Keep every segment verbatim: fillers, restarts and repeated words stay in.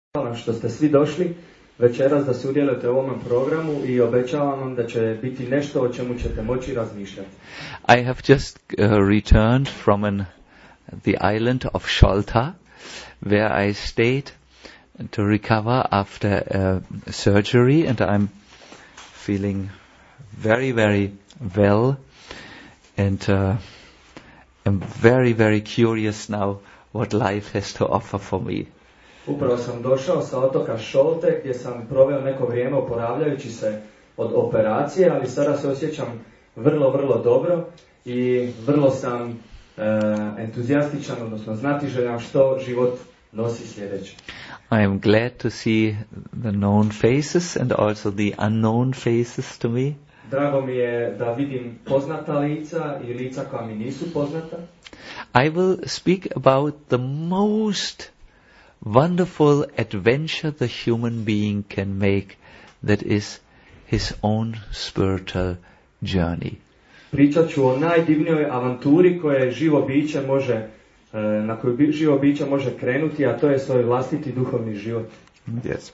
Hvala što ste svi došli večeras da sudjelujete u ovom programu i obećavam vam da će biti nešto o čemu ćete moći razmišljati. I have just uh, returned from an, the island of Sholta, where I stayed to recover after uh, surgery, and I'm feeling very, very well, and uh, I'm very, very curious now what life has to offer for me. Upravo sam došao sa otoka Šolte gdje sam proveo neko vrijeme oporavljajući se od operacije, ali sada se osjećam vrlo, vrlo dobro i vrlo sam e, entuzijastičan, odnosno znatiželjan što život nosi sljedeće. I am glad to see the known faces and also the unknown faces to me. Drago mi je da vidim poznata lica i lica koja mi nisu poznata. I will speak about the most wonderful adventure the human being can make, that is his own spiritual journey. Pričat ću o najdivnijoj avanturi koje živo biće može, na koju bi, živo biće može krenuti, a to je svoj vlastiti duhovni život. Yes.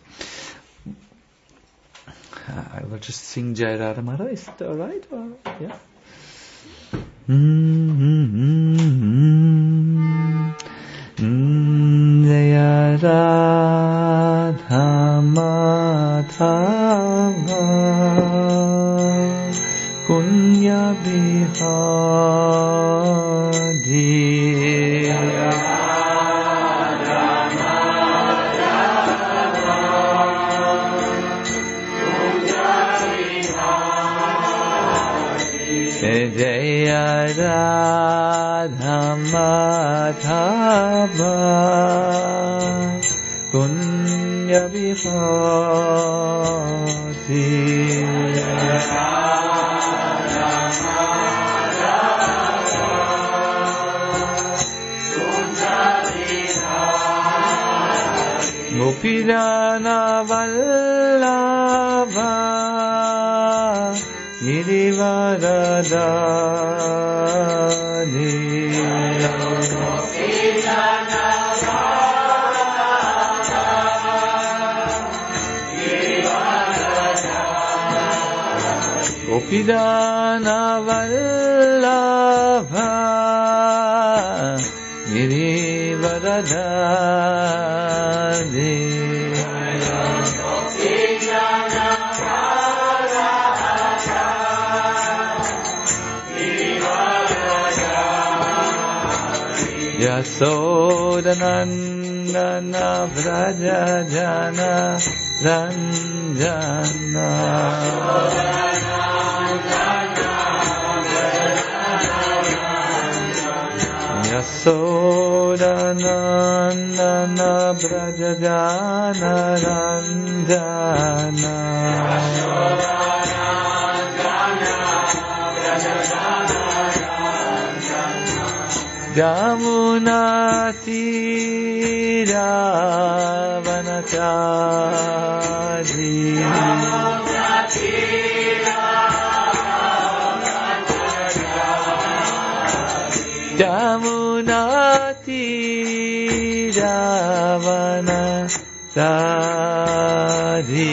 I will just sing Jai Radhamara. Is it all right? Or, yeah. Jaya Radha Madhava Kunya Bihari Jaya Radha Madhava Kunya Bihari Jaya Radha Madhava Kunya Bihari Gopijana Vallabha Girivaradhari Gopijana Vallabha Girivaradhari Gopijana Vallabha Girivaradhari Yasodanandana Vraja Jana Ranjana Yasodanandana Vraja Jana Ranjana Jamuna Tira Vanachari Jamuna Tira Vanachari Jamuna Tira Vanachari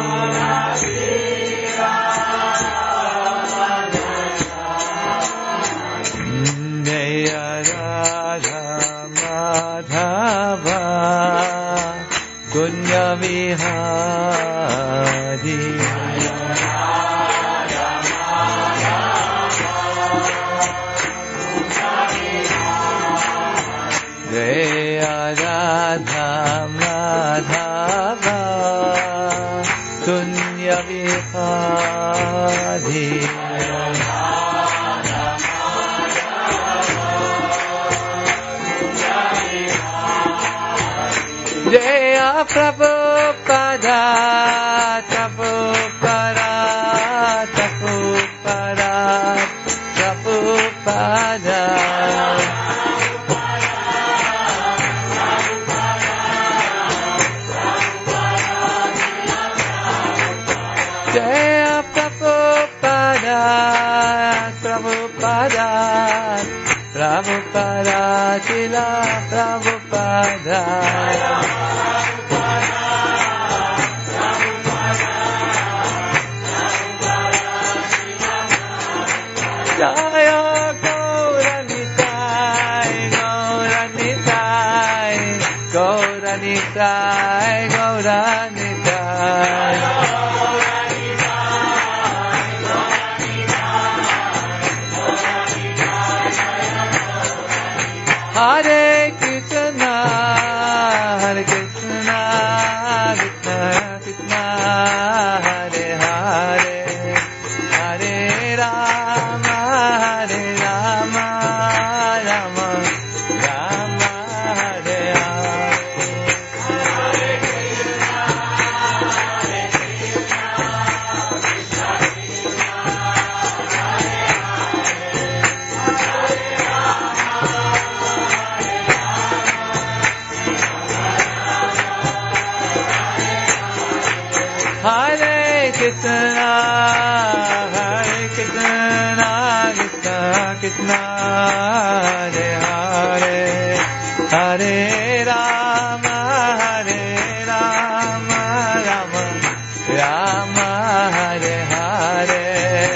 Kunya Vihari Jaya Radha Madhava Kunya Vihari Jaya Prabhupada, Prabhupada, Prabhupada, Prabhupada. Jaya Prabhupada, Prabhupada, Prabhupada, Srila Prabhupada. Nitai, Gaura Nitai. Hare Krishna, Hare Krishna, Krishna Krishna, Hare Hare, Hare Rama, Hare Rama, Rama Rama, Hare Hare. Hare Krishna, Hare Krishna, Krishna Krishna, Hare Hare Krishna, Hare Krishna, Krishna Krishna, Hare Hare, Hare Rama, Hare Rama, Rama Rama, Hare Hare.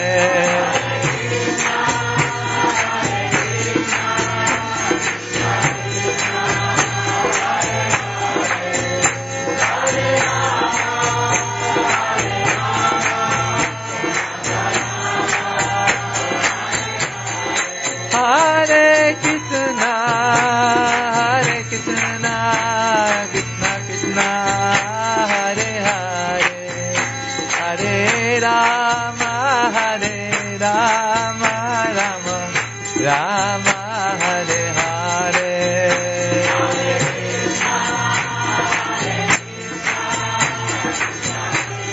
Hare Krishna, Hare Krishna, Krishna Krishna, Hare Hare, Hare Rama, Hare Rama, Rama Rama, Hare Hare. Hare Krishna, Hare Krishna,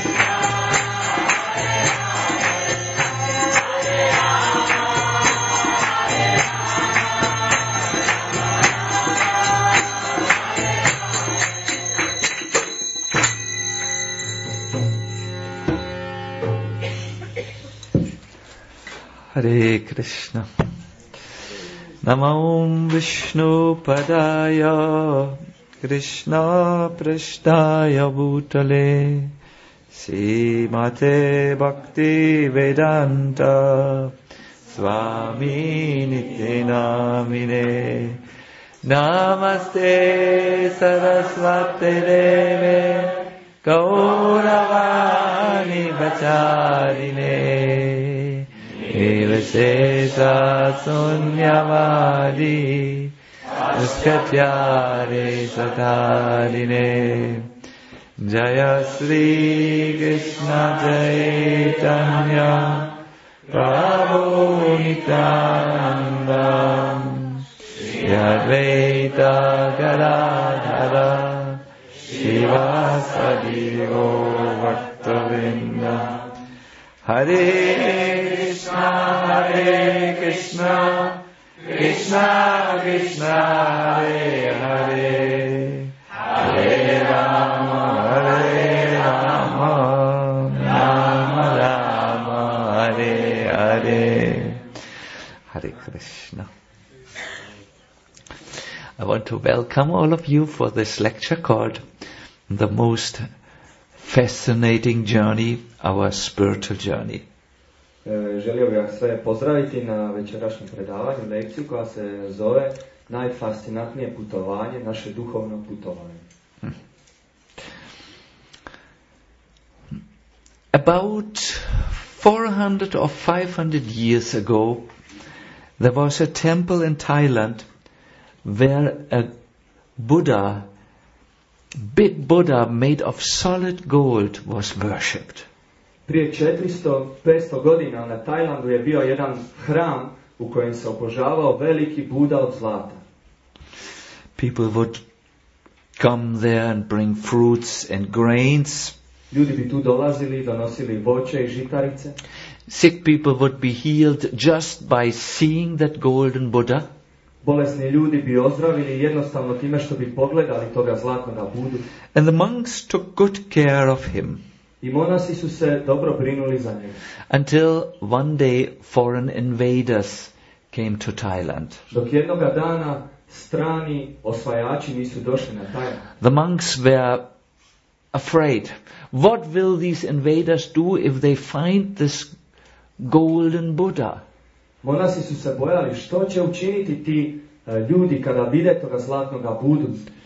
Hare Krishna. Namo Vishnu Padaya Krishna Prasthaya Bhutale Srimate Bhakti Vedanta Swami Nityanamine Namaste Saraswate Deve Gauravani Bacharine Evasesa Sunyavadi Askatyare Satarine Jaya Sri Krishna Chaitanya Prabhu Nityananda Shri Advaita Gadadhara Shivasadi Gaur Bhaktavinda. Hare Krishna, Hare Krishna, Krishna Krishna, Hare Hare, Hare Rama, Hare Rama, Rama Rama, Hare Hare. Hare Krishna. I want to welcome all of you for this lecture called The Most Fascinating Journey, Our Spiritual Journey. Želio bih vas sve pozdraviti na večerašnjem predavanju, lekciju koja se zove Najfascinantnije putovanje, naše duhovno putovanje. About four hundred or five hundred years ago, there was a temple in Thailand where a Buddha, big Buddha made of solid gold, was worshipped. Prije četiristo, petsto godina na Tajlandu je bio jedan hram u kojem se obožavao veliki Buda od zlata. People would come there and bring fruits and grains. Ljudi bi tu dolazili, donosili voće i žitarice. Sick people would be healed just by seeing that golden Buddha. Bolesni ljudi bi ozdravili jednostavno time što bi pogledali toga zlatnog Budu. And the monks took good care of him. I monasi su se dobro brinuli za njega. Until one day foreign invaders came to Thailand. Dok jednoga dana strani osvajači nisu došli na Tajland. The monks were afraid. What will these invaders do if they find this golden Buddha? Monasi su se bojali što će učiniti ti uh, ljudi kada vide toga zlatnog Budu.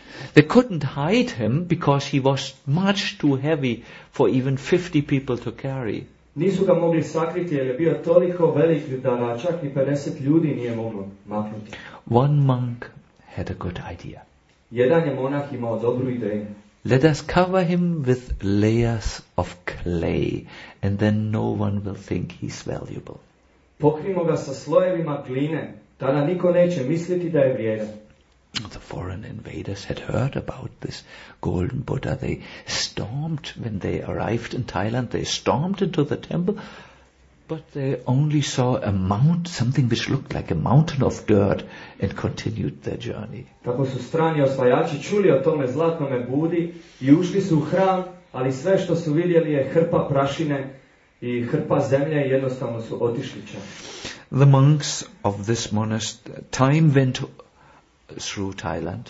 They couldn't hide him because he was much too heavy for even fifty people to carry. Nisu ga mogli sakriti jer je bio toliko velik da čak ni pedeset ljudi nije moglo maknuti. One monk had a good idea. Jedan je monah imao dobru ideju. Let us cover him with layers of clay, and then no one will think he's valuable. Pokrimo ga sa slojevima gline, tada niko neće misliti da je vrijedan. The foreign invaders had heard about this golden Buddha. They stormed, when they arrived in Thailand, they stormed into the temple, but they only saw a mount, something which looked like a mountain of dirt, and continued their journey. Kako su strani osvajači čuli o tome zlatnome Budi i ušli su u hram, ali sve što su vidjeli je hrpa prašine i hrpa zemlje i jednostavno su otišli čak. The monks of this monastery, time went through Thailand.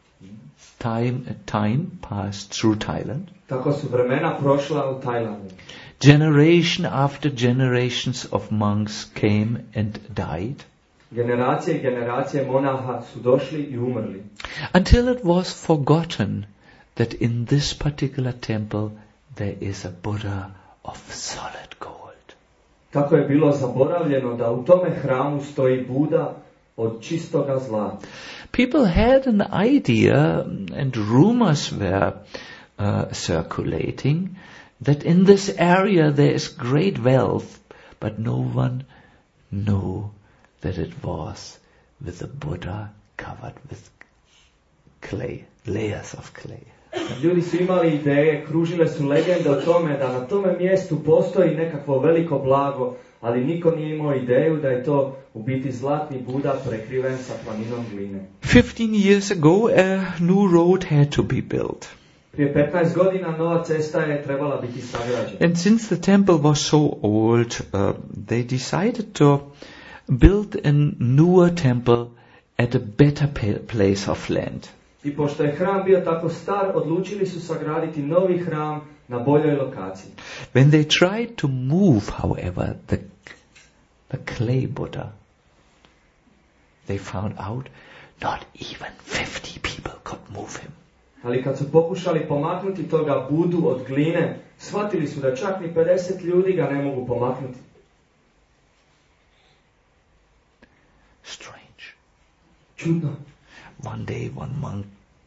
Time, time passed through Thailand. Tako su vremena prošla u Tajlandu. Generation after generations of monks came and died. Generacije i generacije monaha su došli i umrli. Until it was forgotten that in this particular temple there is a Buddha of solid gold. Tako je bilo zaboravljeno da u tome hramu stoji Buda od čistoga zlata. People had an idea, and rumors were uh, circulating, that in this area there is great wealth, but no one knew that it was with a Buddha covered with clay, layers of clay. Ljudi su imali ideje, kružile su legende o tome da na tome mjestu postoji nekakvo veliko blago, ali niko nije imao ideju da je to u biti zlatni Buda prekriven sa planinom gline. Fifteen years ago, a new road had to be built. Prije petnaest godina nova cesta je trebala biti sagrađena. And since the temple was so old, uh, they decided to build a newer temple at a better pa- place of land. I pošto je hram bio tako star, odlučili su sagraditi novi hram na boljoj lokaciji. When they tried to move, however, the, the clay Buddha, they found out not even fifty people could move him. Ali kad su pokušali pomaknuti toga Budu od gline, shvatili su da čak ni pedeset ljudi ga ne mogu pomaknuti. Strange. Čudno. One day, one monk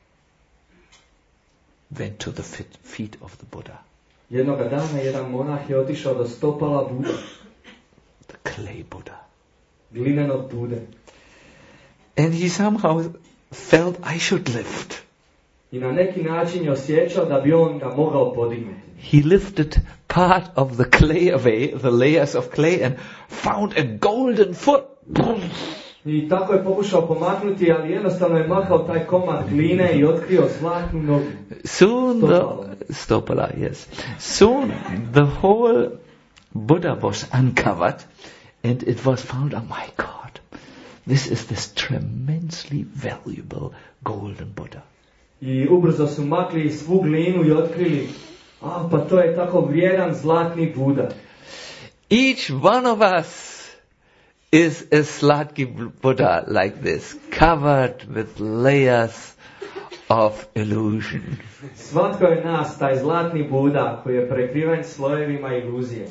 went to the fit, feet of the Buddha. Jednoga dana jedan monah je otišao do stopala Bude, The clay Buddha. glinenog Bude. And he somehow felt, I should lift. I na neki način je osjećao da bi on ga mogao podignuti. He lifted part of the clay away, the layers of clay, and found a golden foot. I tako je pokušao pomaknuti, ali jednostavno je mahao taj komad gline i otkrio zlatnu nogu. Soon the stopala, yes. Soon the whole Buddha was uncovered, and it was found, oh my God, this is this tremendously valuable golden Buddha. I ubrzo su makli svu glinu i otkrili, a pa to je tako vrijedan zlatni Buda. Each one of us is a Slatki Buddha like this, covered with layers of illusion. Svatko je nas taj zlatni Buda koji je prekriven slojevima iluzije.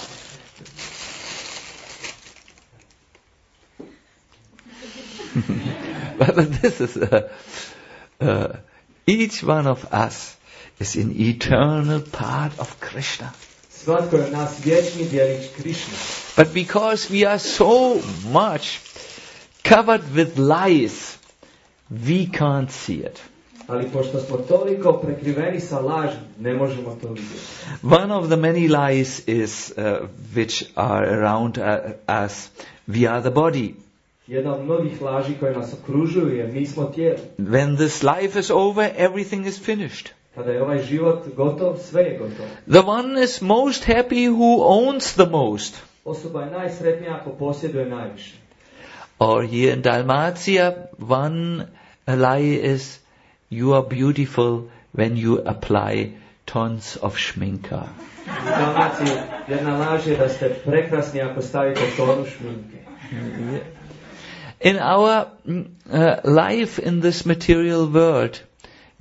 But this is a, uh, each one of us is an eternal part of Krishna. Svatko je nas vječni djelić Krišne. But because we are so much covered with lies, we can't see it. Ali pošto smo toliko prekriveni sa lažom, ne možemo to vidjeti. One of the many lies is uh, which are around uh, us, we are the body. Jedna od mnogih laži koje nas okružuju je mi smo tijelo. When this life is over, everything is finished. Kada je ovaj život gotov, sve je gotovo. The one is most happy who owns the most. Osoba je najsretnija ako posjeduje najviše. Or here in Dalmatia, one lie is you are beautiful when you apply tons of šminka. U Dalmaciji jedna laž je da ste prekrasni ako stavite tonu šminke. In our uh, life in this material world,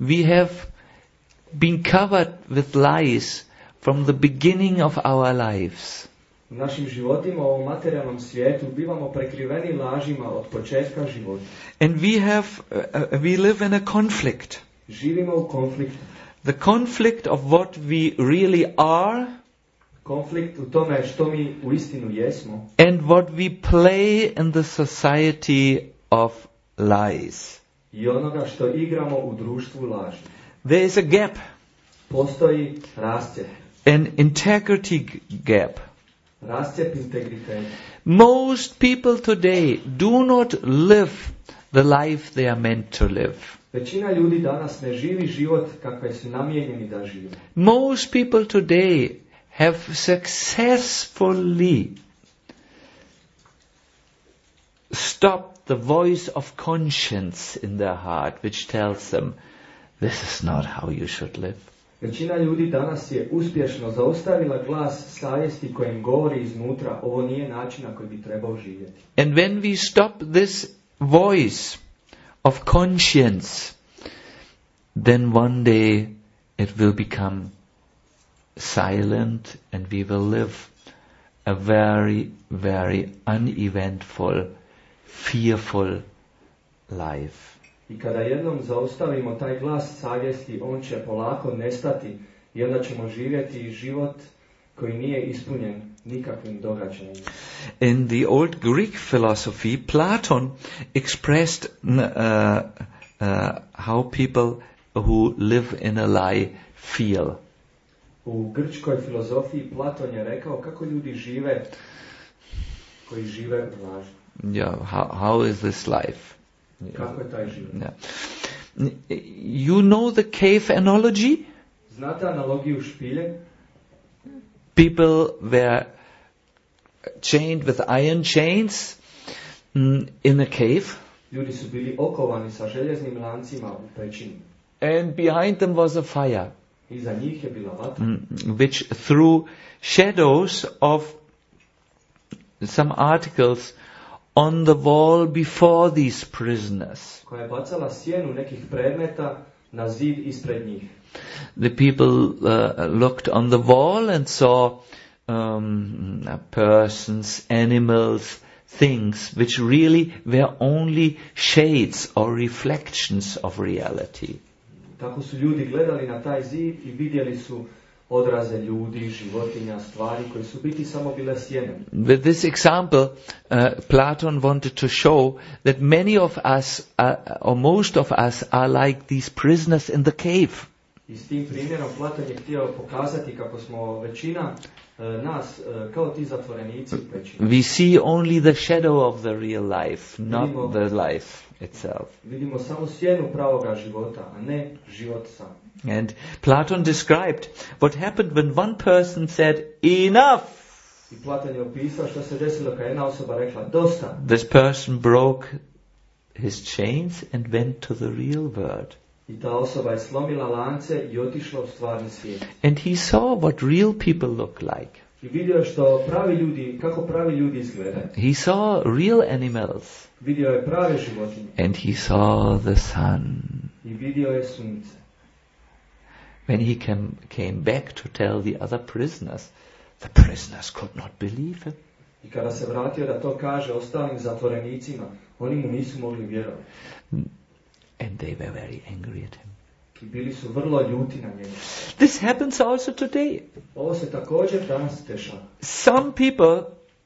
we have been covered with lies from the beginning of our lives. U našim životima, u ovom materijalnom svijetu, bivamo prekriveni lažima od početka života. And we have, uh, we live in a conflict. Živimo u konfliktu. The conflict of what we really are, konflikt u tome što mi u istinu jesmo, and what we play in the society of lies. I onoga što igramo u društvu laži. There is a gap. Postoji rascjep. An integrity gap. Rascjep integriteta. Most people today do not live the life they are meant to live. Većina ljudi danas ne živi život kakve su namijenjeni da žive. Most people today have successfully stopped the voice of conscience in their heart, which tells them, this is not how you should live. Većina ljudi danas je uspješno zaustavila glas savjesti koji im govori iznutra, ovo nije način na koji bi trebao živjeti. And when we stop this voice of conscience, then one day it will become silent and we will live a very, very uneventful, fearful life. I kada jednom zaustavimo taj glas savjesti, on će polako nestati i onda ćemo živjeti život koji nije ispunjen nikakvim događajima. In the old Greek philosophy, Platon expressed uh, uh, how people who live in a lie feel. U grčkoj filozofiji Platon je rekao kako ljudi žive koji žive u laži. Yeah, how, how is this life? Kako je taj život? Yeah. You know the cave analogy? Znate analogiju špilje? People were chained with iron chains mm, in a cave. Ljudi su bili okovani sa željeznim lancima u pećini. And behind them was a fire. Iza njih je bila vatra. Mm, which threw shadows of some articles on the wall before these prisoners. Koja je bacala sjenu nekih predmeta na zid ispred njih. The people uh, looked on the wall and saw um, persons, animals, things which really were only shades or reflections of reality. Tako su ljudi gledali na taj zid i vidjeli su odraze ljudi, životinja, stvari koje su biti samo bile sjene. With this example, uh, Platon wanted to show that many of us, uh, or most of us, are like these prisoners in the cave. I s tim primjerom Platon je htio pokazati kako smo većina uh, nas uh, kao ti zatvorenici u pećini. We see only the shadow of the real life, not Vidimo, the life itself. Vidimo samo sjenu pravoga života, a ne život sam. And Platon described what happened when one person said, enough! I Platon je opisao što se desilo kad jedna osoba rekla, dosta. This person broke his chains and went to the real world. I ta osoba je slomila lance i otišla u stvarni svijet. And he saw what real people look like. I vidio je što pravi ljudi, kako pravi ljudi izgledaju. He saw real animals. Vidio je prave životinje. And he saw the sun. I vidio je sunce. When he came, came back to tell the other prisoners, the prisoners could not believe him. I kada se vratio da to kaže ostalim zatvorenicima, oni mu nisu mogli vjerovati. And they were very angry at him. I bili su vrlo ljuti na njega. This happens also today. Ovo se također danas dešava. Some people,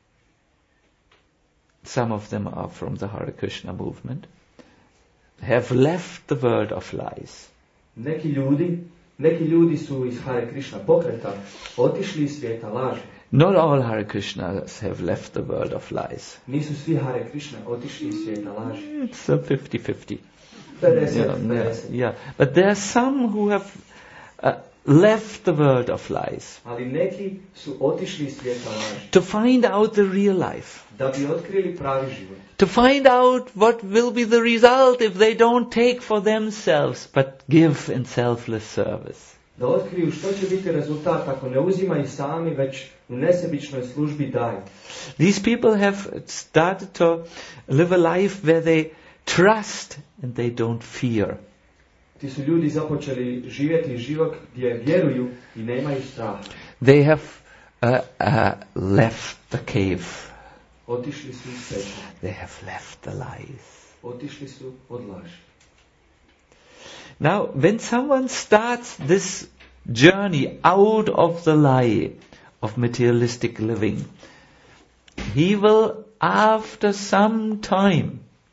some of them are from the Hare Krishna movement, have left the world of lies. Neki ljudi, neki ljudi su iz Hare Krishna pokreta otišli iz svijeta laži. Not all Hare Krishnas have left the world of lies. Nisu svi Hare Krishna otišli iz svijeta laži. It's a fifty-fifty. pedeset Yeah, yeah, pedeset. yeah. But there are some who have uh, left the world of lies Ali neki su otišli iz svijeta laži to find out the real life. da bi otkrili pravi život. To find out what will be the result if they don't take for themselves but give in selfless service. Da otkriju što će biti rezultat ako ne uzimaju sami, već u nesebičnoj službi daju. These people have started to live a life where they trust and they don't fear. Ti su ljudi započeli živjeti život gdje vjeruju i nemaju straha. They have uh, uh, left the cave. Otišli su iz pećine. They have left the lies. Otišli su od laži. Now, when someone starts this journey out of the lie of materialistic living, he will, after some time,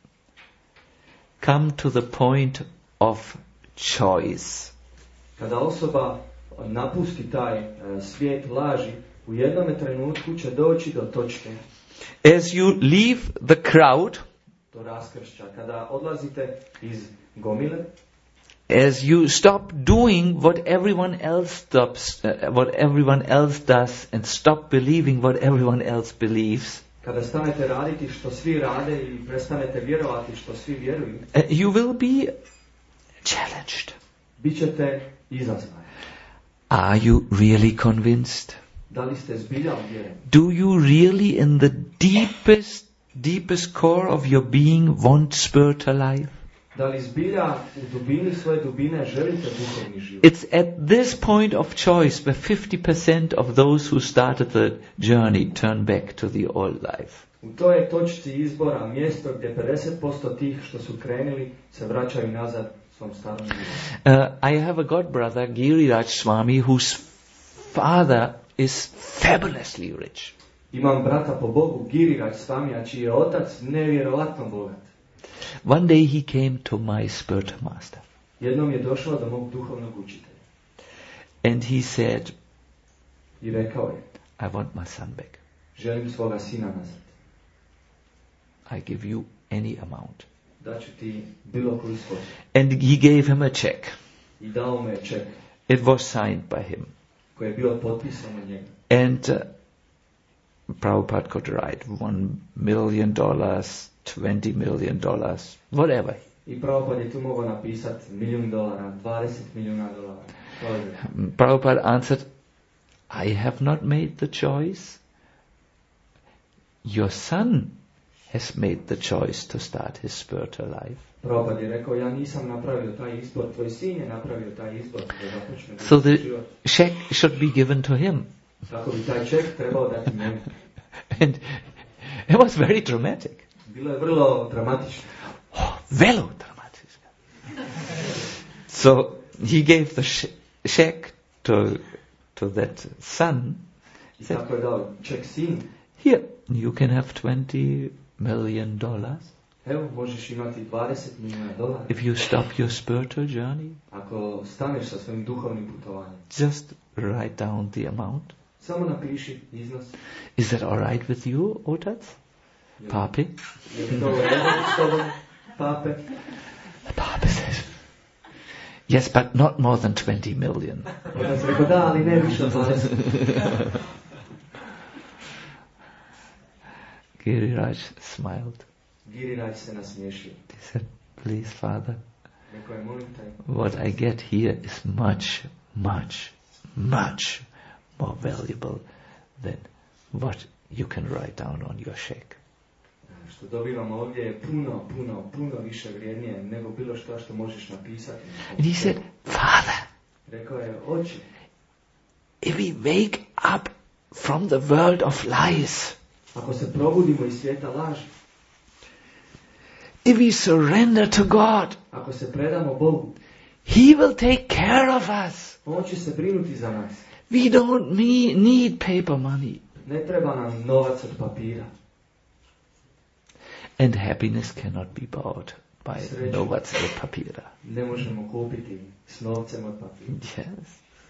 come to the point of choice. Kada osoba napusti taj uh, svijet laži, u jednom trenutku će doći do točke. As you leave the crowd, do raskršća, kada odlazite iz gomile, as you stop doing what everyone else stops, uh, what everyone else does, and stop believing what everyone else believes, kada stanete raditi što svi rade i prestanete vjerovati što svi vjeruju, uh, you will be challenged. Bićete izazvani. Are you really convinced? Da li ste zbilja uvjereni? Do you really, in the deepest, deepest core of your being, want spiritual life? Da li zbilja u dubini svoje dubine želite duhovni život? It's at this point of choice where fifty percent of those who started the journey turn back to the old life. U toj točci izbora, mjesto gdje pedeset posto tih što su krenuli se vraćaju nazad svom starom životu. Uh, I have a god brother, Giriraj Swami, whose father is fabulously rich. Imam brata po Bogu, Giriraj Swamija, čiji je otac nevjerovatno bogat. One day he came to my spiritual master. Jednom je došao do mog duhovnog učitelja. And he said, I rekao je, I want my son back. želim svoga sina nazad. I give you any amount. Daću ti bilo koju svoju. And he gave him a check. I dao mu je ček It was signed by him. koji je bio potpisan od njega. And uh, Prabhupada could write one million dollars, twenty million dollars, whatever. I Prabhupada je tu mogao napisati milijun dolara, dvadeset milijuna dolara. Prabhupada answered, I have not made the choice. Your son has made the choice to start his spiritual life. Prabhupada je rekao, ja nisam napravio taj izbor, tvoj sin je napravio taj izbor da započne So the život. check should be given to him. Tako bi taj ček trebao dati njemu. And it was very dramatic. Bilo je vrlo dramatično. Oh, velo dramatic. So he gave the sh- check to to that son. I tako je dao ček sinu. Here, you can have twenty million dollars Evo, možeš imati dvadeset milijuna dolara. if you stop your spiritual journey. Ako staneš sa svojim duhovnim putovanjem. Just write down the amount. Samo napiši iznos. Is that all right with you, Otac? Papi? Je to u redu s tobom, pape? Papi says, yes, but not more than twenty million. Otac rekao, da, ali ne više od dvadeset. Giriraj smiled. Giriraj se nasmiješio. He said, please, Father, Rekao je, molim te, what I get here is much, much, much more valuable than what you can write down on your check. što dobivam ovdje je puno, puno, puno više vrijednije nego bilo što što možeš napisati. And he said, Father, Rekao je, oče, if we wake up from the world of lies, ako se probudimo iz svijeta laži, if we surrender to God, ako se predamo Bogu, He will take care of us. on će se brinuti za nas. We don't need, need paper money. Ne treba nam novac od papira. And happiness cannot be bought by Sreću novac od papira. ne možemo kupiti s novcem od papira. Yes.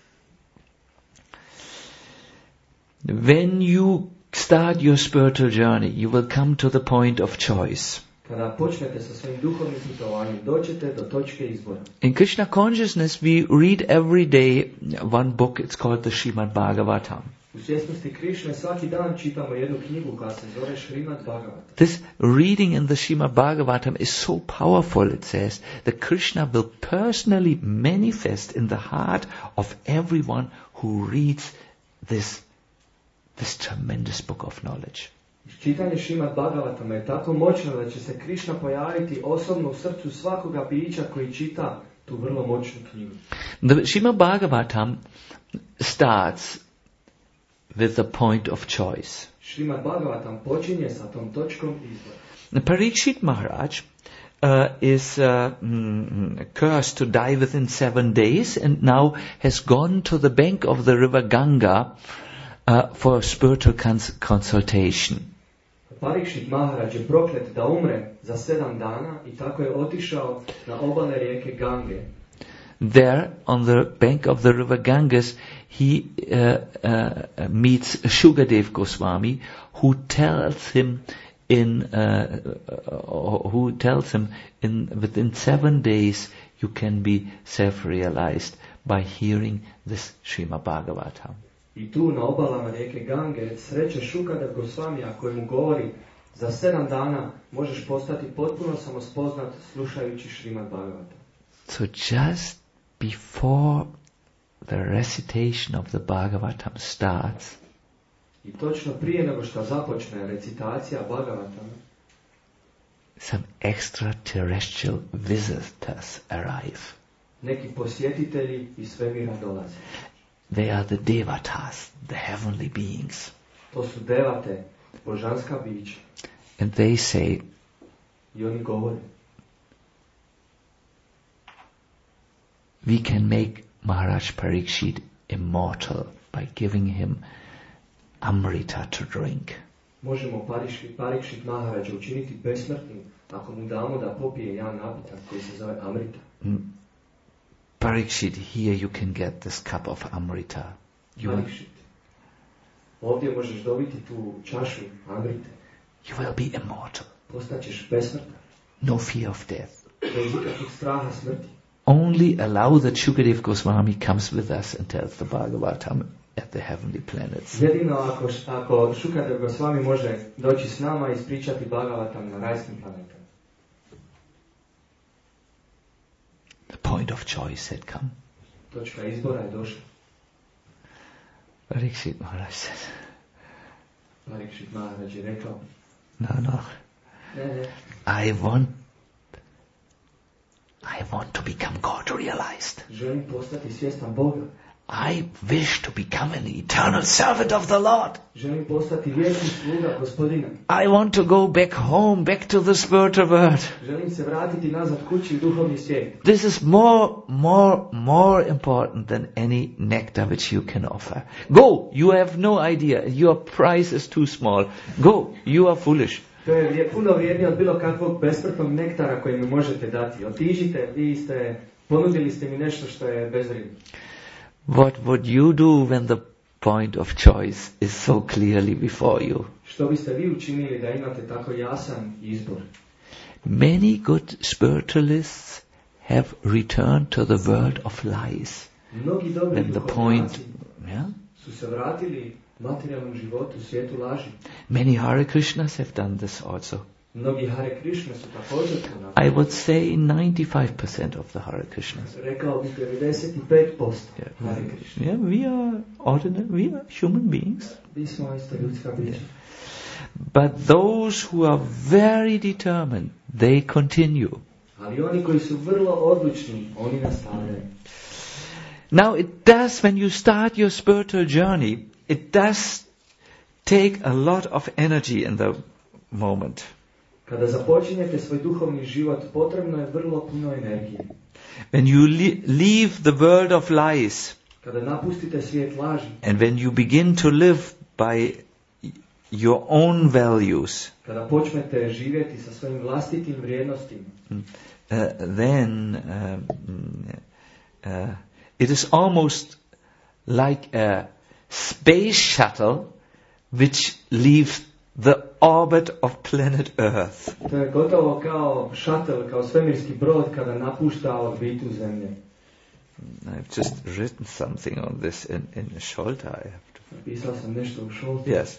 When you start your spiritual journey, you will come to the point of choice. Kada počnete sa svojim duhovnim putovanjem, dođete do točke izbora. In Krishna consciousness, we read every day one book. It's called the Srimad Bhagavatam. U svjesnosti Krišne svaki dan čitamo jednu knjigu koja se zove Srimad Bhagavatam. This reading in the Srimad Bhagavatam is so powerful, it says, that Krishna will personally manifest in the heart of everyone who reads this, this tremendous book of knowledge. Čitanje Srimad Bhagavatama je tako moćno da će se Krišna pojaviti osobno u srcu svakoga bića koji čita tu vrlo moćnu knjigu. The Srimad Bhagavatam starts with the point of choice. Srimad Bhagavatam počinje sa tom točkom izbora. Parikshit Maharaj uh, is uh, mm, cursed to die within seven days and now has gone to the bank of the river Ganga uh, for spiritual cons- consultation. Parikshit Maharaj je proklet da umre za sedam dana i tako je otišao na obale rijeke Gange. There, on the bank of the river Ganges, he uh, uh, meets Shukadev Goswami, who tells him in uh, uh, who tells him in within seven days you can be self-realized by hearing this Srimad Bhagavatam. I tu na obalama rijeke Gange sreće Šukadev Gosvamija koji mu govori za sedam dana možeš postati potpuno samospoznat slušajući Srimad Bhagavatam. So just before the recitation of the Bhagavatam starts, I točno prije nego što započne recitacija Bhagavatama, some extraterrestrial visitors arrive. neki posjetitelji iz svemira dolaze. They are the devatas, the heavenly beings. To su devate, božanska bića. And they say, I oni govore, we can make Maharaj Parikshit immortal by giving him Amrita to drink. možemo Parikshit, Parikshit Maharaja učiniti besmrtnim ako mu damo da popije jedan napitak koji se zove Amrita. Mm. Parikshit, here you can get this cup of Amrita. You, Parikshit, ovdje možeš dobiti tu čašu Amrite. you will be immortal. Postaćeš besmrtan, No fear of death. bez ikakvog straha smrti. Only allow that Shukadev Goswami comes with us and tells the Bhagavatam at the heavenly planets. Jedino ako, ako Šukadev Gosvami može doći s nama i ispričati Bhagavatam na rajskim planetama. The point of choice had come. Točka izbora je došla. Parikshit Maharaj said, Parikshit Maharaj je rekao, no, no, ne, ne, I want, I want to become God realized. želim postati svjestan Boga. I wish to become an eternal servant of the Lord. Želim postati vječni sluga Gospodina. I want to go back home, back to the spiritual world. Želim se vratiti nazad kući u duhovni svijet. This is more, more, more important than any nectar which you can offer. Go, you have no idea. Your price is too small. Go, you are foolish. To je puno vrijednije od bilo kakvog besmrtnog nektara koji mi možete dati. Otiđite, vi ste, ponudili ste mi nešto što je bezvrijedno. What would you do when the point of choice is so clearly before you? Što biste vi učinili da imate tako jasan izbor? Many good spiritualists have returned to the world of lies. Mnogi dobri When the point, duhovnjaci yeah? su se vratili materijalnom životu, svijetu laži. Many Hare Krishnas have done this also. Mnogi Hare Krishna su također to napravili. I would say ninety-five percent of the Hare Krishnas. Rekao bih devedeset pet posto Hare Krishna. Yeah, we are ordinary, we are human beings. Mi smo isto ljudska bića. But those who are very determined, they continue. Ali oni koji su vrlo odlučni, oni nastavljaju. Now it does, when you start your spiritual journey, it does take a lot of energy in the moment. Kada započinjete svoj duhovni život, potrebno je vrlo puno energije. When you le- leave the world of lies, Kada napustite svijet laži, and when you begin to live by your own values, kada počnete živjeti sa svojim vlastitim vrijednostima, uh, then um, uh, it is almost like a space shuttle which leaves the orbit of planet Earth. to je gotovo kao šatel, kao svemirski brod kada napušta orbitu Zemlje. I've just written something on this in, in Sholta. I have to. Napisao sam nešto u Šolti. Yes.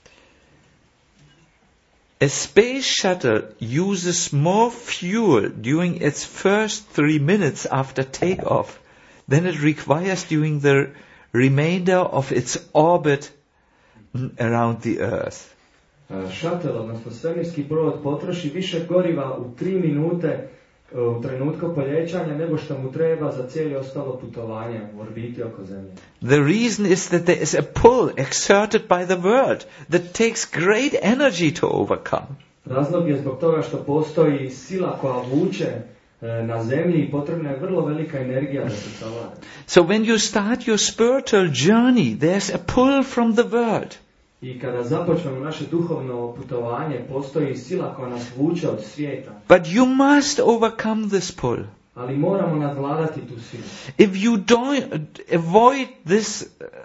A space shuttle uses more fuel during its first three minutes after takeoff than it requires during the remainder of its orbit around the Earth. Šatel, odnosno svemirski brod, potroši više goriva u tri minute u trenutku poljećanja nego što mu treba za cijeli ostalo putovanje u orbiti oko Zemlje. The reason is that there is a pull exerted by the world that takes great energy to overcome. Razlog je zbog toga što postoji sila koja vuče na zemlji i potrebna je vrlo velika energija da se savlada. So when you start your spiritual journey, there's a pull from the world. I kada započnemo naše duhovno putovanje, postoji sila koja nas vuče od svijeta. But you must overcome this pull. Ali moramo nadvladati tu silu. If you don't avoid this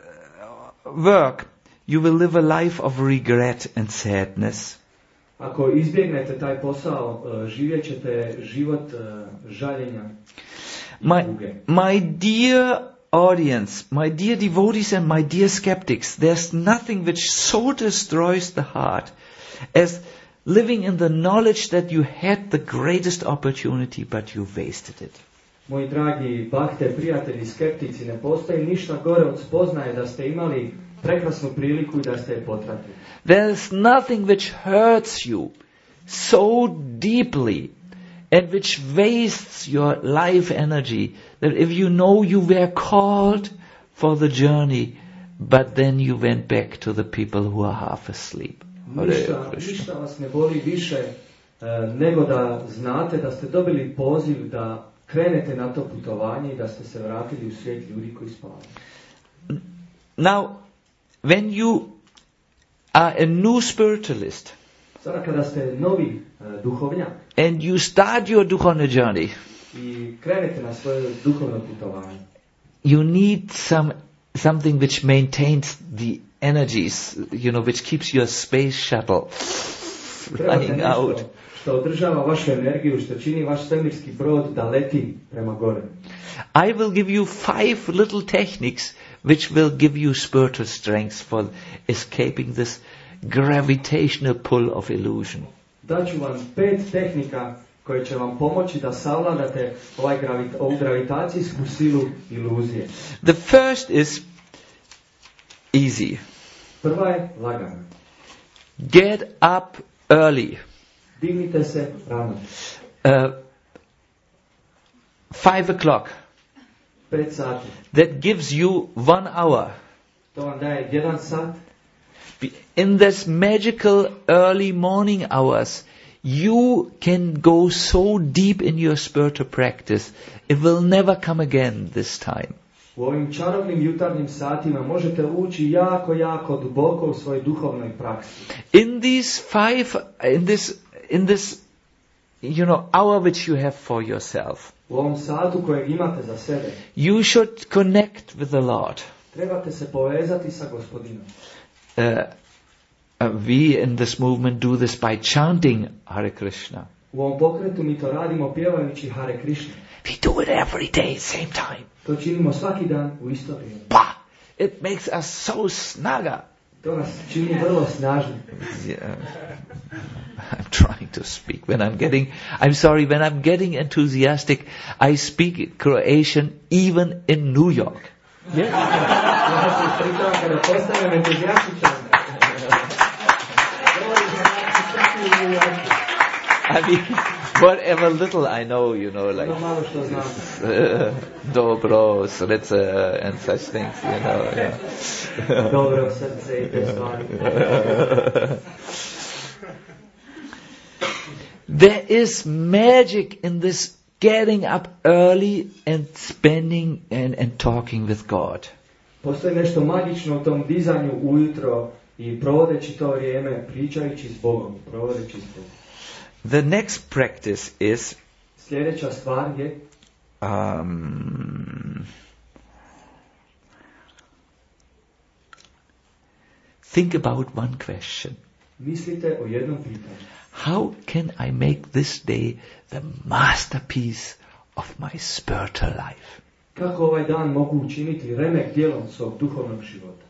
work, you will live a life of regret and sadness. Ako izbjegnete taj posao, živjet ćete život žaljenja. My, my dear audience, my dear devotees and my dear skeptics, there's nothing which so destroys the heart as living in the knowledge that you had the greatest opportunity but you wasted it. Moji dragi bakte, prijatelji, skeptici, ne postoji ništa gore od spoznaje da ste imali prekrasnu priliku i da ste je potratili. There's nothing which hurts you so deeply and which wastes your life energy that if you know you were called for the journey, but then you went back to the people who are half asleep. Ništa, ništa vas ne boli više uh, nego da znate da ste dobili poziv da krenete na to putovanje i da ste se vratili u svijet ljudi koji spavaju. Now, when you are a new spiritualist, sada kada ste novi uh, duhovnjak, and you start your duhovna journey, i krenete na svoje duhovno putovanje, you need some something which maintains the energies, you know, which keeps your space shuttle flying out. Što održava vašu energiju, što čini vaš svemirski brod da leti prema gore. I will give you five little techniques which will give you spiritual strength for escaping this gravitational pull of illusion. Daću vam pet tehnika koje će vam pomoći da savladate ovaj gravita- ovu gravitacijsku silu iluzije. The first is easy. Prva je lagana. Get up early. Dignite se rano. Uh, five o'clock. Pet sati. That gives you one hour. To vam daje jedan sat. In this magical early morning hours, you can go so deep in your spiritual practice, it will never come again this time. U ovim čarobnim jutarnjim satima možete ući jako, jako duboko u svojoj duhovnoj praksi. In these five, in this, in this, you know, hour which you have for yourself, U ovom satu kojeg imate za sebe, you should connect with the Lord. trebate se povezati sa Gospodinom. Uh, uh, we in this movement do this by chanting Hare Krishna. U ovom pokretu mi to radimo pjevajući Hare Krishna. We do it every day, same time. To činimo svaki dan u isto vrijeme. Bah! It makes us so snugger. To nas čini vrlo snažni. Yeah. I'm trying to speak. When I'm getting, I'm sorry, when I'm getting enthusiastic, I speak Croatian even in New York. Ja se ispričavam kada postanem entuzijastičan. I mean, whatever little I know, you know, like Ono malo što znam. uh, dobro, srce, and such things, you know. Yeah. Dobro srce i te stvari. There is magic in this getting up early and spending and, and talking with God. Postoji nešto magično u tom dizanju ujutro i provodeći to vrijeme, pričajući s Bogom, provodeći s Bogom. The next practice is Sljedeća stvar je um, think about one question. mislite o jednom pitanju. How can I make this day the masterpiece of my spiritual life? Kako ovaj dan mogu učiniti remek djelom svog duhovnog života?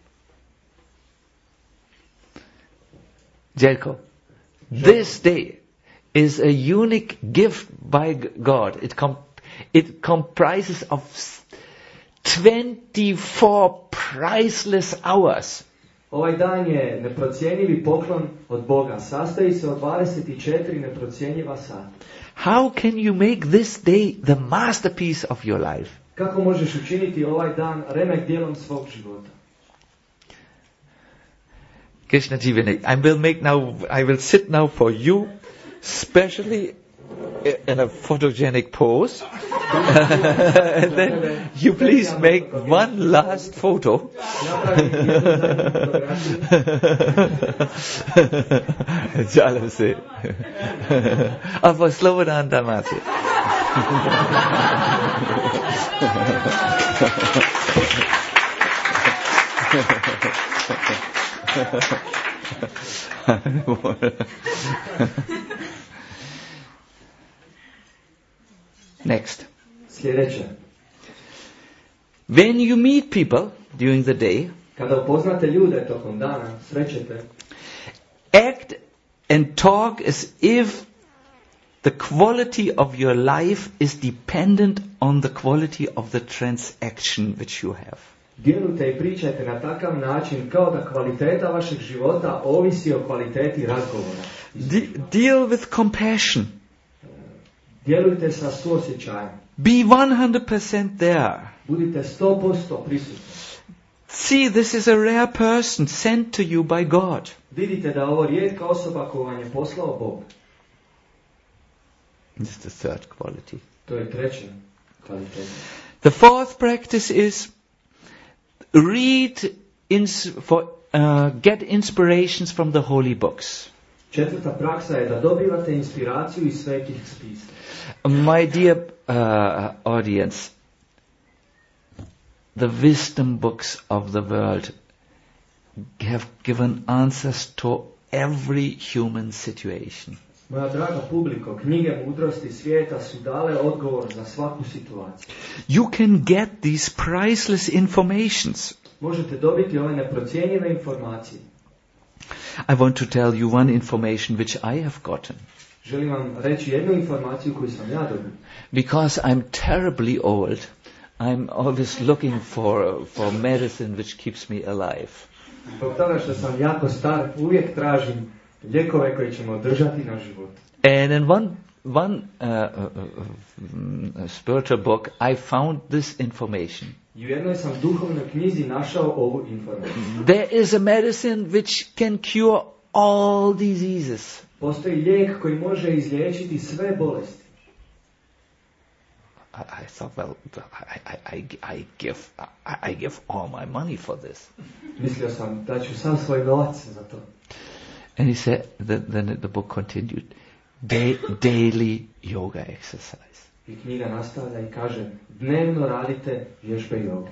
Jelko, this day is a unique gift by God. It com- it comprises of twenty-four priceless hours. Ovaj dan je neprocjenjivi poklon od Boga. Sastoji se od dvadeset četiri neprocjenjiva sata. How can you make this day the masterpiece of your life? Kako možeš učiniti ovaj dan remek dijelom svog života? Krishna Jivani, I will make now, I will sit now for you, specially in a photogenic pose. And then you please make one last photo. Čalim se. A po slobodan damati. Next. Sljedeće. When you meet people during the day, kada upoznate ljude tokom dana, srećete, act and talk as if the quality of your life is dependent on the quality of the transaction which you have. Djelujte i pričajte na takav način kao da kvaliteta vašeg života ovisi o kvaliteti razgovora. De- deal with compassion. Djelujte sa suosjećajem. Be one hundred percent there. Budite sto posto prisutni. See, this is a rare person sent to you by God. Vidite da ovo rijetka osoba koju vam je poslao Bog. This is the third quality. To je treća kvaliteta. The fourth practice is read ins- for uh, get inspirations from the holy books. Četvrta praksa je da dobivate inspiraciju iz svetih spisa. My dear uh, audience, the wisdom books of the world have given answers to every human situation. Moja draga publiko, knjige mudrosti svijeta su dale odgovor za svaku situaciju. You can get these priceless informations. Možete dobiti ove neprocjenjive informacije. I want to tell you one information which I have gotten. Želim vam reći jednu informaciju koju sam ja dobio. Because I'm terribly old, I'm always looking for for medicine which keeps me alive. Zbog toga što sam jako star, uvijek tražim lijekove koji će me održati na životu. And in one one uh, uh, uh, spiritual book, I found this information. I u jednoj sam duhovnoj knjizi našao ovu informaciju. There is a medicine which can cure all diseases. Postoji lijek koji može izliječiti sve bolesti. I, I thought, well, I, I, I, I give I, I give all my money for this. Mislio sam da ću sam svoj novac za to. And he said, then, then the book continued, da- daily yoga exercise. I knjiga nastavlja i kaže, dnevno radite vježbe joge.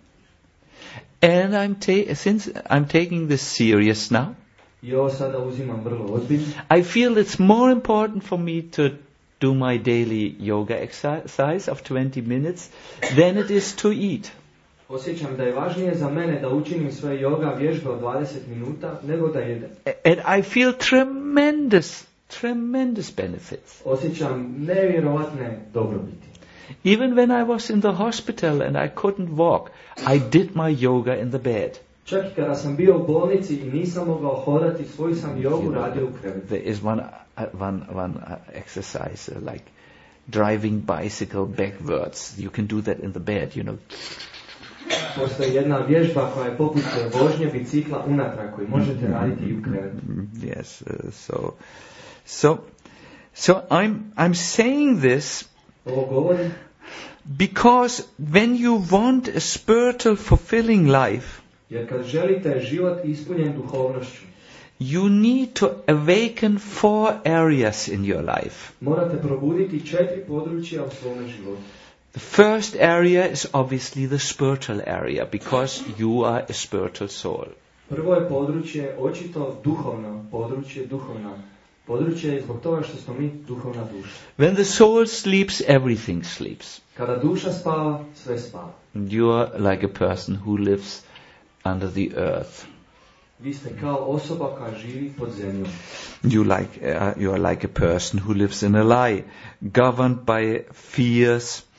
And I'm ta- since I'm taking this serious now, I ovo sada uzimam vrlo ozbiljno. I feel it's more important for me to do my daily yoga exercise of twenty minutes than it is to eat. Osjećam da je važnije za mene da učinim svoje yoga vježbe od dvadeset minuta nego da jedem. And I feel tremendous, tremendous benefits. Osjećam nevjerovatne dobrobiti. Even when I was in the hospital and I couldn't walk, I did my yoga in the bed. Čak i kada sam bio u bolnici i nisam mogao hodati, svoju sam jogu radio u krevetu. There is one, uh, one, one uh, exercise uh, like driving bicycle backwards. You can do that in the bed, you know. Postoji jedna vježba koja je poput vožnje bicikla unatrag koju možete raditi i u krevetu. Yes, uh, so, so, so I'm, I'm saying this Ovo govorim because when you want a spiritual fulfilling life, jer kad želite život ispunjen duhovnošću, you need to awaken four areas in your life. morate probuditi četiri područja u svome životu. The first area is obviously the spiritual area because you are a spiritual soul. Prvo je područje očito duhovno područje, duhovna područje je zbog toga što smo mi duhovna duša. When the soul sleeps, everything sleeps. Kada duša spava, sve spava. You are like a person who lives under the earth. Vi ste kao osoba koja živi pod zemljom. You like uh, you are like a person who lives in a lie, governed by fears,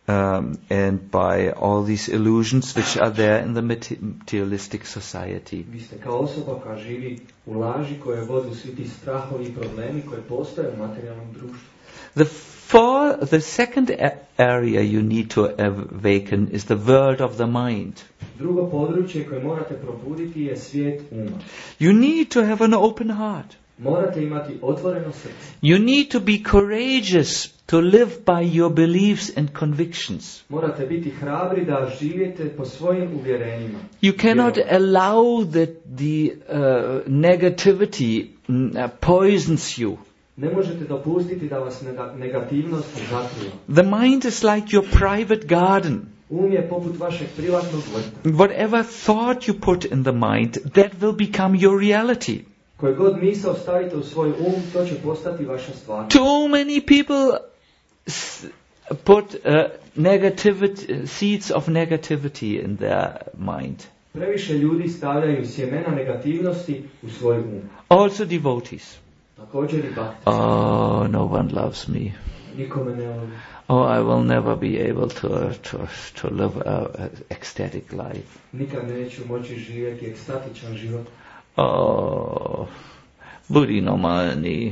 um, and by all these illusions which are there in the materialistic society. Vi ste kao osoba koja živi u laži, koje vodu svi ti strahovi i problemi koje postoje u materijalnom društvu. The for, the second area you need to awaken is the world of the mind. Drugo područje koje morate probuditi je svijet uma. You need to have an open heart. Morate imati otvoreno srce. You need to be courageous to live by your beliefs and convictions. Morate biti hrabri da živite po svojim uvjerenjima. You cannot allow that the uh, negativity uh, poisons you. Ne možete dopustiti da vas negativnost zatruje. The mind is like your private garden. Um je poput vašeg privatnog vrta. Whatever thought you put in the mind, that will become your reality. Koje god misao stavite u svoj um, to će postati vaša stvarnost. Too many people put uh, negativity, seeds of negativity in their mind. Previše ljudi stavljaju sjemena negativnosti u svoj um. Also devotees. Također i bhakti. Oh, no one loves me. Nikome ne voli. Oh, I will never be able to to to live a, a ecstatic life. Nikad neću moći živjeti ekstatičan život. Oh, budi normalni.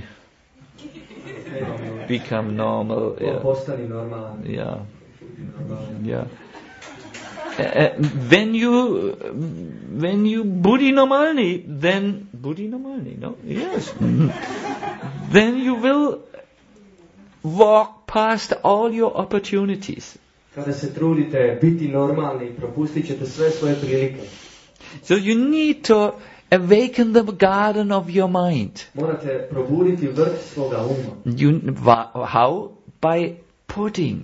Become normal. Yeah. Postani normalan. Yeah. Yeah. Uh, when you when you budi normalni, then budi normalni, no? Yes. Then you will walk past all your opportunities. Kada se trudite biti normalni, propustit ćete sve svoje prilike. So you need to awaken the garden of your mind. Morate probuditi vrt svoga uma. You, how? By putting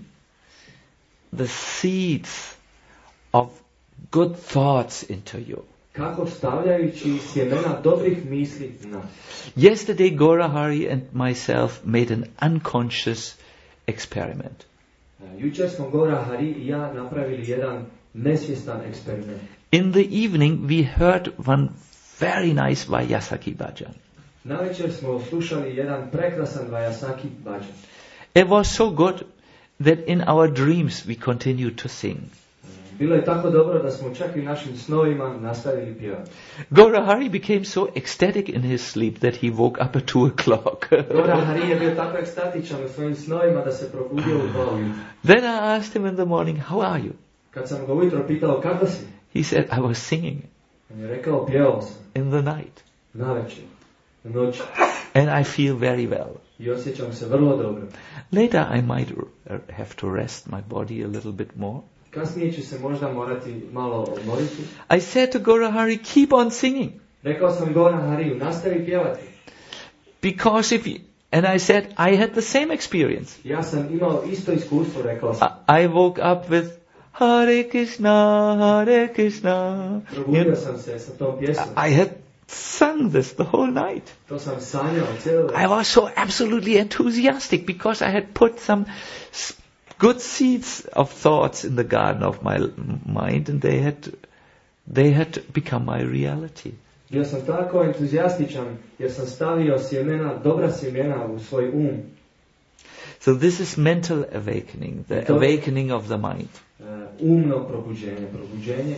the seeds of good thoughts into you. Kako stavljajući sjemena dobrih misli na. Yesterday Gora Hari and myself made an unconscious experiment. Jučer smo Gora Hari i ja napravili jedan nesvjestan eksperiment. In the evening we heard one very nice Vajasaki bhajan. Navečer smo slušali jedan prekrasan Vajasaki bhajan. It was so good that in our dreams we continued to sing. Bilo je tako dobro da smo čak i našim snovima nastavili pjevati. Gora Hari became so ecstatic in his sleep that he woke up at two o'clock. Gora Hari je bio tako ekstatičan u svojim snovima da se probudio u dva ujutru. Then I asked him in the morning, how are you? Kad sam ga ujutro pitao kako si? He said, I was singing. On je rekao, pjevao sam. In the night. Navečer, u noći. And I feel very well. I osjećam se vrlo dobro. Later I might have to rest my body a little bit more. Kasnije ću se možda morati malo odmoriti. I said to Gora Hari, keep on singing. Rekao sam Gora Hariju, nastavi pjevati. Because if you, and I said, I had the same experience. Ja sam imao isto iskustvo, rekao sam. I, I woke up with Hare Krishna, Hare Krishna. Probudio sam se sa tom pjesmom. I had sung this the whole night. To sam sanjao cijelu noć. I was so absolutely enthusiastic because I had put some good seeds of thoughts in the garden of my mind, and they had they had become my reality. Ja sam tako entuzijastičan jer sam stavio sjemena, dobra sjemena u svoj um. So this is mental awakening, the to, awakening of the mind. Uh, umno probuđenje, probuđenje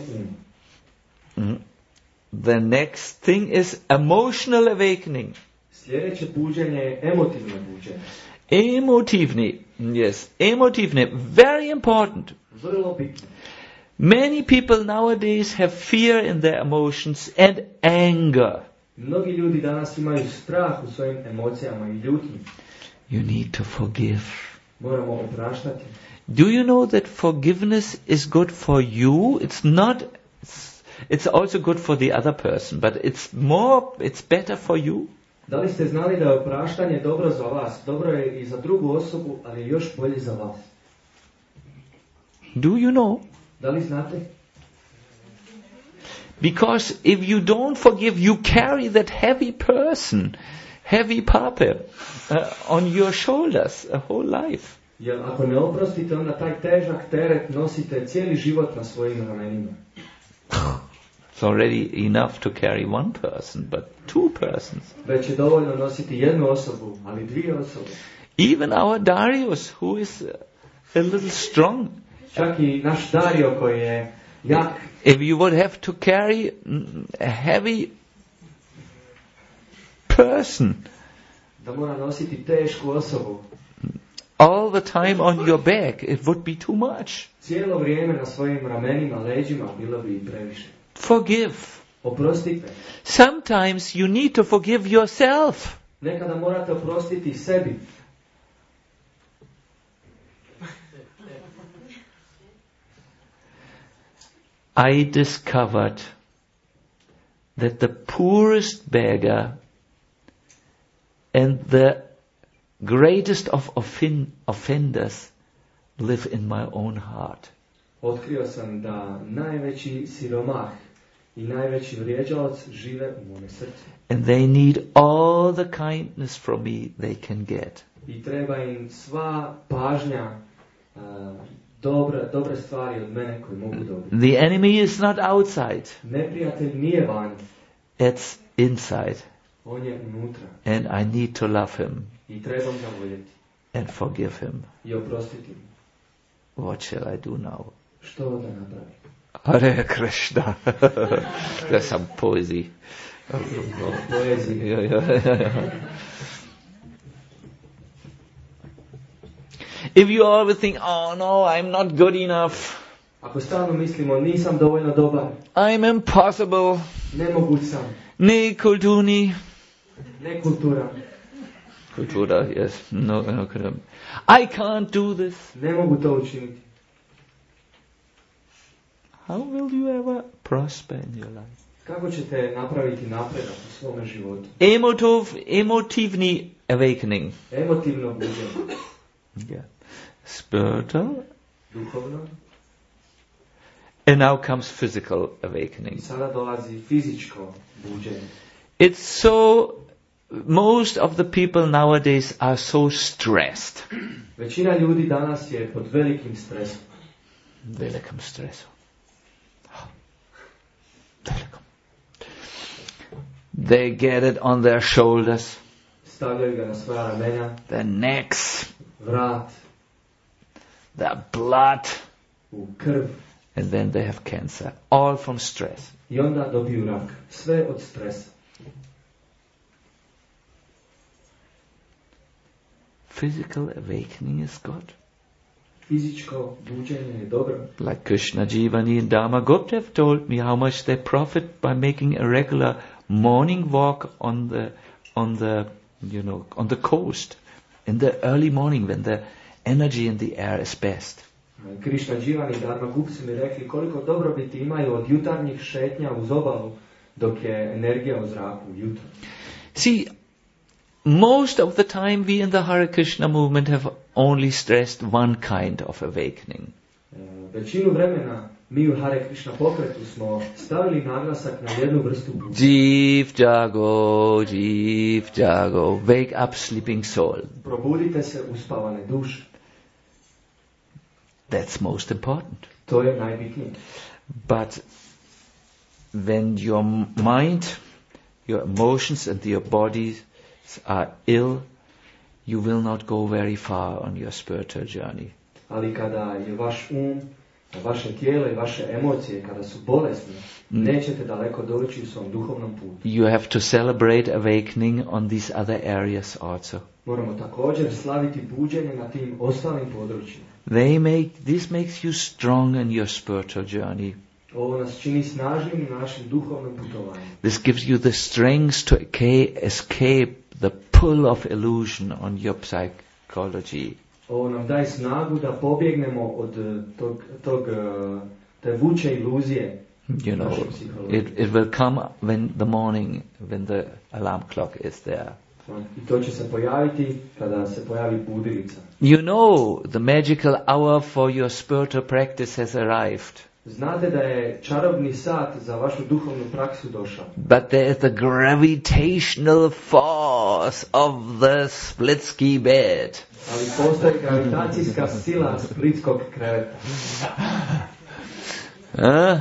uma. Mm. The next thing is emotional awakening. Sljedeće buđenje je emotivno buđenje. Emotivni, yes, emotivni, very important. Vrlo bitno. Many people nowadays have fear in their emotions and anger. Mnogi ljudi danas imaju strah u svojim emocijama i ljutnji. You need to forgive. Moramo opraštati. Do you know that forgiveness is good for you? It's not, it's also good for the other person, but it's more, it's better for you. Da li ste znali da je opraštanje dobro za vas? Dobro je i za drugu osobu, ali je još bolje za vas. Do you know? Da li znate? Because if you don't forgive, you carry that heavy person, heavy papa uh, on your shoulders a whole life. Jer ako ne oprostite, onda taj težak teret nosite cijeli život na svojim ramenima. It's already enough to carry one person, but two persons. Već je dovoljno nositi jednu osobu, ali dvije osobe. Even our Darius, who is a little strong, Čak i naš Dario koji je jak. If you would have to carry a heavy person Da mora nositi tešku osobu. all the time on your back, it would be too much. Cijelo vrijeme na svojim ramenima, leđima bilo bi previše. Forgive. Oprostite. Sometimes you need to forgive yourself. Nekada morate oprostiti sebi. I discovered that the poorest beggar and the greatest of offend- offenders live in my own heart. Otkrio sam da najveći siromah i najveći vrijeđalac žive u mome srcu. And they need all the kindness from me they can get. I treba im sva pažnja, uh, dobre, dobre stvari od mene koje mogu dobiti. The enemy is not outside. Neprijatelj nije van, It's inside. on je unutra. And I need to love him I trebam ga voljeti and forgive him. i oprostiti mu. What shall I do now? Što da napravim? Hare Krishna. There's some poesy. Poezija. Yeah, yeah, yeah. If you always think, oh no, I'm not good enough, Ako stalno mislimo nisam dovoljno dobar, I'm impossible, nemoguć sam, ne kultuni, nekulturan, kultura, yes, no, no, couldn't. I can't do this. ne mogu to učiniti. How will you ever prosper in your life? Kako ćete napraviti napredak u svome životu? Emotiv, emotivni awakening. Emotivno buđenje, Yeah. Spiritual. duhovno, And now comes physical i awakening. sada dolazi fizičko buđenje. It's so, most of the people nowadays are so stressed. Većina ljudi danas je pod velikim stresom. Velikom stresu. Velikom. They get it on their shoulders, Stavljaju ga na svoja ramena, their necks, vrat, their blood, u krv and then they have cancer. All from stress. i onda dobiju rak. Sve od stresa. Physical awakening is good. Fizičko buđenje je dobro. Like Krishna Jivani and Dharma Gupta have told me how much they profit by making a regular morning walk on the, on the, you know, on the coast in the early morning when the energy in the air is best. Krishna Jivani i Dharma Gupta su mi rekli koliko dobrobiti imaju od jutarnjih šetnja uz obalu dok je energija u zraku jutro. See, most of the time we in the Hare Krishna movement have only stressed one kind of awakening. E, većinu vremena mi u Hare Krishna pokretu smo stavili naglasak na jednu vrstu buđenja. Jeev Jago, Jeev Jago, wake up sleeping soul. Probudite se uspavane duše. That's most important. To je najbitnije. But when your mind, your emotions and your bodies are ill, you will not go very far on your spiritual journey. Ali kada je vaš um, vaše tijelo i vaše emocije, kada su bolesne, nećete daleko doći u svom duhovnom putu. You have to celebrate awakening on these other areas also. Moramo također slaviti buđenje na tim ostalim područjima. They make, this makes you strong in your spiritual journey. Ovo nas čini snažnim u našem duhovnom putovanju. This gives you the strength to escape the pull of illusion on your psychology. Ovo nam daje snagu da pobjegnemo od tog, tog, te vuče iluzije. You know, it, it will come when the morning, when the alarm clock is there. I to će se pojaviti kada se pojavi budilica. You know, the magical hour for your spiritual practice has arrived. Znate da je čarobni sat za vašu duhovnu praksu došao. But there is the gravitational force of the Splitsky bed. Ali postoji gravitacijska sila splitskog kreveta. Huh?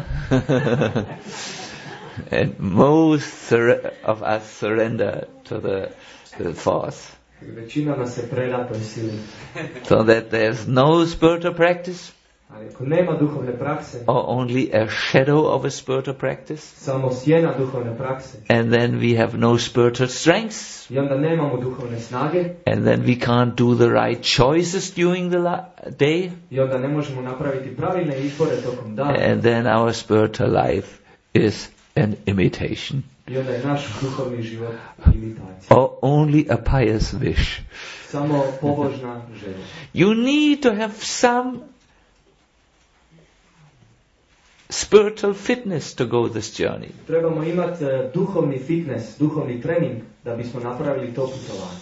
And most sur- of us surrender to the, to the force. Većina nas se preda toj sili. So that there's no spiritual practice. Ali ako nema duhovne prakse, or only a shadow of a spiritual practice, samo sjena duhovne prakse, and then we have no spiritual strength, i onda nemamo duhovne snage, and then we can't do the right choices during the la- day, i onda ne možemo napraviti pravilne izbore tokom dana, and then our spiritual life is an imitation, i onda je naš duhovni život imitacija. or only a pious wish. Samo pobožna želja. You need to have some spiritual fitness to go this journey. Trebamo imati uh, duhovni fitness, duhovni trening da bismo napravili to putovanje.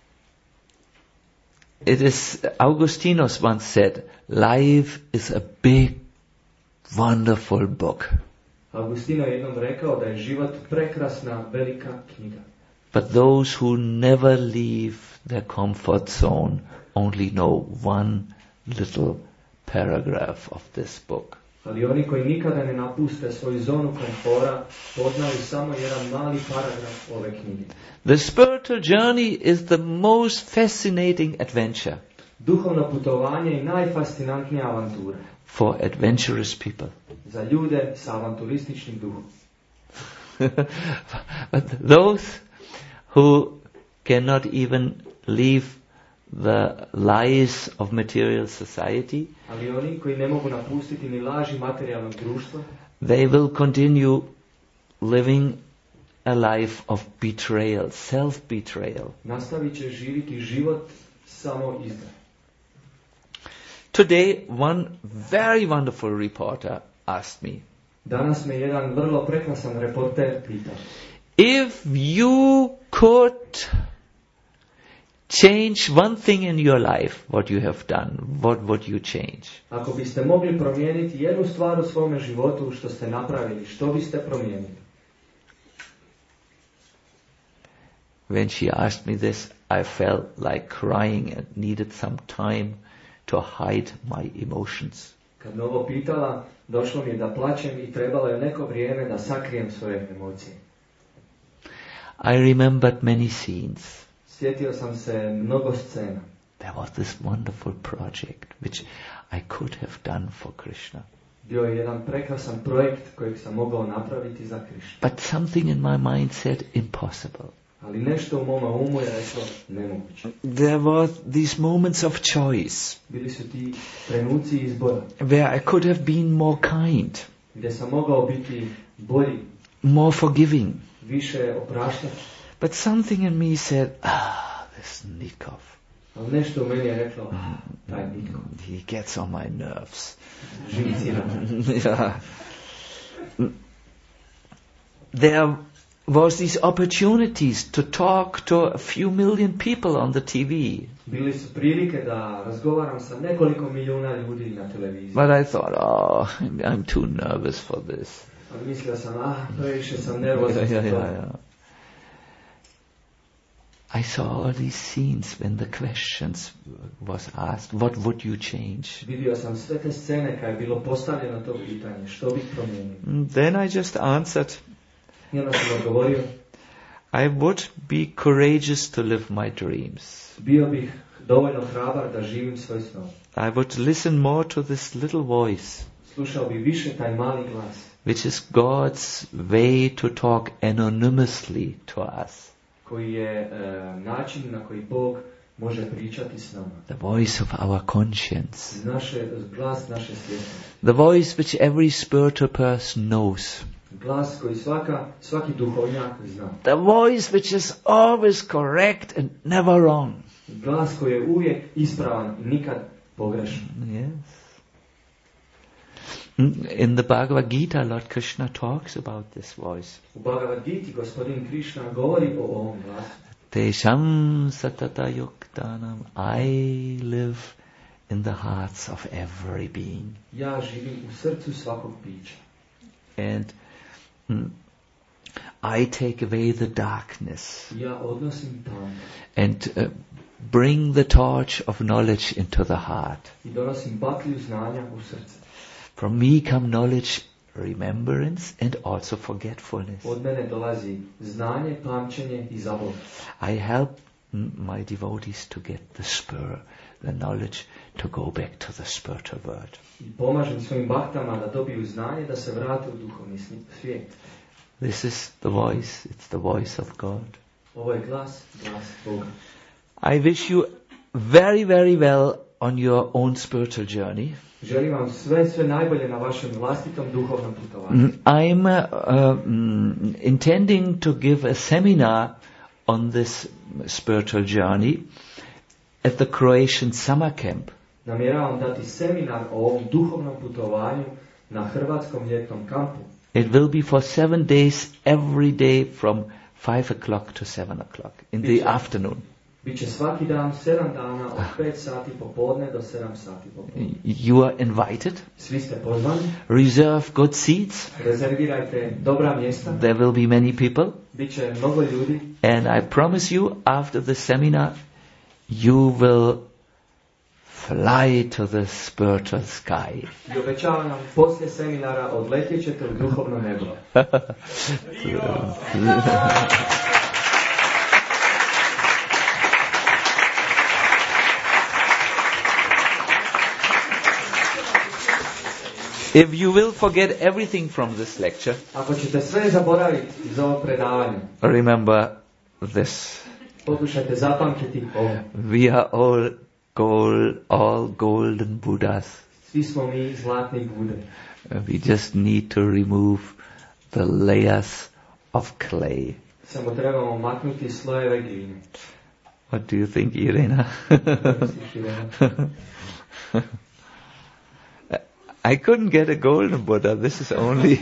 It is, Augustinus once said, life is a big, wonderful book. Augustino je jednom rekao da je život prekrasna, velika knjiga. But those who never leave their comfort zone only know one little paragraph of this book. Ali oni koji nikada ne napuste svoju zonu komfora, poznaju samo jedan mali paragraf ove knjige. The spiritual journey is the most fascinating adventure Duhovno putovanje je najfascinantnija avantura for adventurous people. za ljude sa avanturističnim duhom. But those who cannot even leave the lies of material society, Ali oni koji ne mogu napustiti ni laži materijalnog društva, they will continue living a life of betrayal, self-betrayal. nastavit će živjeti život samo izdaje. Today, one very wonderful reporter asked me, Danas me jedan vrlo prekrasan reporter pitao: if you could change one thing in your life, what you have done, what would you change? ako biste mogli promijeniti jednu stvar u svome životu što ste napravili, što biste promijenili? When she asked me this, I felt like crying and needed some time to hide my emotions. Kad me ovo pitala, došlo mi je da plačem i trebalo je neko vrijeme da sakrijem svoje emocije. I remembered many scenes. Sjetio sam se mnogo scena. There was this wonderful project which I could have done for Krishna. Bio je jedan prekrasan projekt kojeg sam mogao napraviti za Krišnu. But something in my mind said impossible. Ali nešto u mom umu je reklo nemoguće. There were these moments of choice Bili su ti trenuci izbora where I could have been more kind, gdje sam mogao biti bolji, more forgiving. više opraštati. But something in me said, ah, this Nikov, Ali nešto u meni je reklo, ah, taj nitko, he gets on my nerves. živicira. Yeah. There was these opportunities to talk to a few million people on the T V. Bili su prilike da razgovaram sa nekoliko milijuna ljudi na televiziji. But I thought, oh, I'm too nervous for this. Ali mislio sam, ah, previše sam nervozan Yeah, za yeah, to. yeah, yeah. I saw all these scenes when the questions was asked, what would you change? Vidio sam sve te scene kad je bilo postavljeno to pitanje, što bih promijenio. And then I just answered, I onda sam odgovorio, I would be courageous to live my dreams. bio bih dovoljno hrabar da živim svoj snov. I would listen more to this little voice, Slušao bi više taj mali glas, which is God's way to talk anonymously to us. koji je e, način na koji Bog može pričati s nama. The voice of our conscience. Naše, glas naše svijesti. The voice which every spiritual person knows. Glas koji svaka, svaki duhovnjak zna. The voice which is always correct and never wrong. Glas koji je uvijek ispravan i nikad pogrešan. Yes. In the Bhagavad Gita, Lord Krishna talks about this voice. U Bhagavad Giti gospodin Krišna govori o ovom glasu. Tesham satata yuktanam, I live in the hearts of every being. Ja živim u srcu svakog bića. And mm, I take away the darkness Ja odnosim tamu and uh, bring the torch of knowledge into the heart. i donosim baklju znanja u srce. From me come knowledge, remembrance and also forgetfulness. Od mene dolazi znanje, pamćenje i zaborav. I help mm, my devotees to get the spur, the knowledge to go back to the spiritual world. I pomažem svojim bahtama da dobiju znanje da se vrate u duhovni svijet. This is the voice, it's the voice of God. Ovo je glas, glas Boga. I wish you very, very well on your own spiritual journey. Želim vam sve, sve najbolje na vašem vlastitom duhovnom putovanju. I'm uh, um, intending to give a seminar on this spiritual journey at the Croatian summer camp. Namjeravam dati seminar o ovom duhovnom putovanju na hrvatskom ljetnom kampu. It will be for seven days, every day from five o'clock to seven o'clock in the afternoon. Biće svaki dan, sedam dana, od pet sati popodne do sedam sati popodne. You are invited. Svi ste pozvani. Reserve good seats. Rezervirajte dobra mjesta. There will be many people. Biće mnogo ljudi. And I promise you, after the seminar, you will fly to the spiritual sky. I obećavam vam, poslije seminara odletjet ćete u duhovno nebo. If you will forget everything from this lecture, ako ćete sve zaboraviti iz ovog predavanja, remember this. Pokušajte zapamtiti ovo. We are all gold, all golden Buddhas. Svi smo mi zlatni Bude. We just need to remove the layers of clay. Samo trebamo maknuti slojeve gline. What do you think, Irena? I couldn't get a golden Buddha. This is only.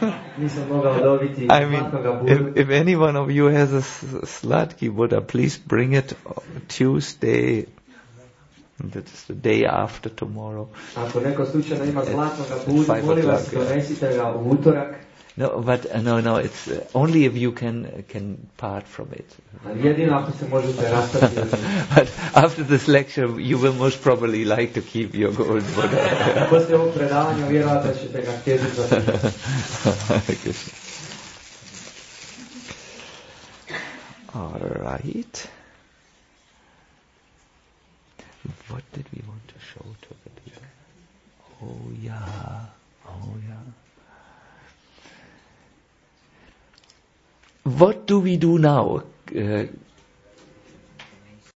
I mean, if, if any one of you has a Slatki Buddha, please bring it Tuesday. That is the day after tomorrow. Ako neko slučajno ima zlatnoga Budu, molim vas, donesite ga u utorak. No, but uh, no, no. It's uh, only if you can uh, can part from it. Jedino ako se možete rastati. But after this lecture, you will most probably like to keep your gold Buddha. Poslije ovog predavanja vjerojatno ćete ga htjeti zadržati. All right. What did we want to show to the people? Oh yeah, oh yeah. What do we do now? Uh,